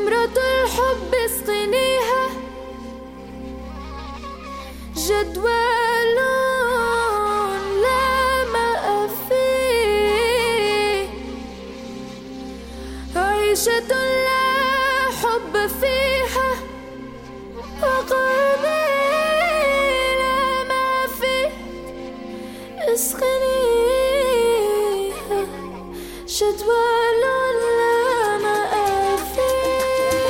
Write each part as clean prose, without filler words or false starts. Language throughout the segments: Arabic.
خمرة الحب اسقنيها، جدول لا ماء فيه، عيشة لا حب فيها، وقلبي لا ما فيه، اسقنيها جدول لا ماء فيه.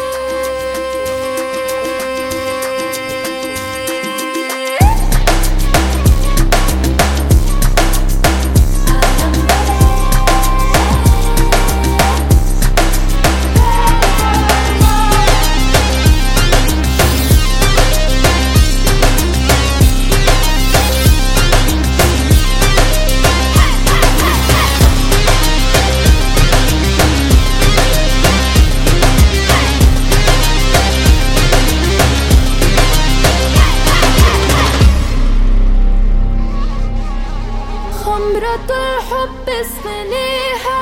خمرة الحب اسقنيها،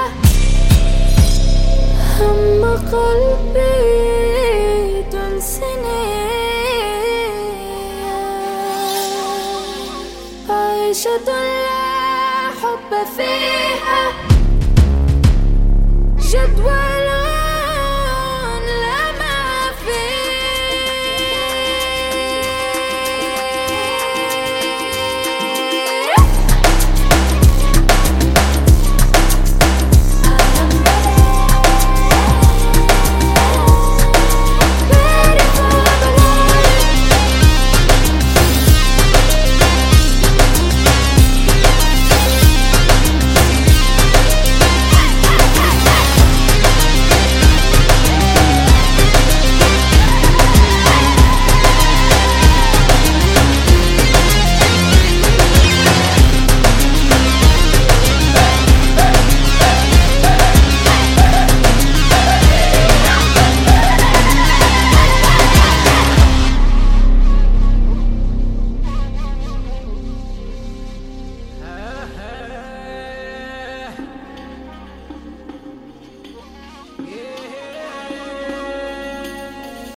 هم قلبي تنسني، عيشة لا حب فيها.